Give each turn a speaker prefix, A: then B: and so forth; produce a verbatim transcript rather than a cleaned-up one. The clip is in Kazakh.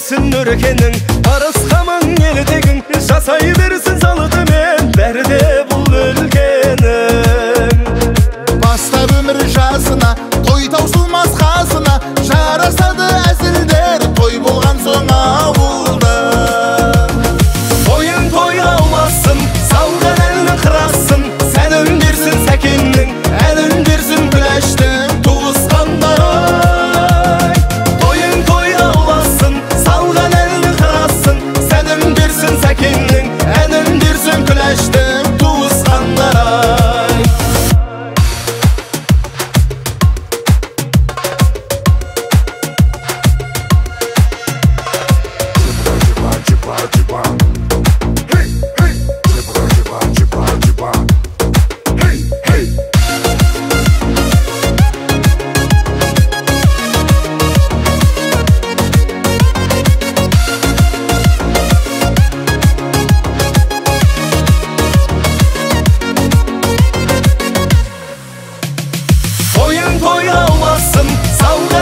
A: берсін өркенің, арысқамың елдегің, жасай берсін салыды мен, бәрі де бұл өлгенің.
B: Бастап өмір жасына, той таусылмас қасына, жарасады әзілдер, той болған соң ауылда.
A: Тойың той алмасын, салған әлінің қырасын, сән өндерсін сәкеннің, ән өндерсін күләштің туысқандары. Тойың той алмасын, салған әлінің қырасын, сән өндерсін сәкеннің, ән өндерсін күләштің туысқандары. Тойың той алмасын, салған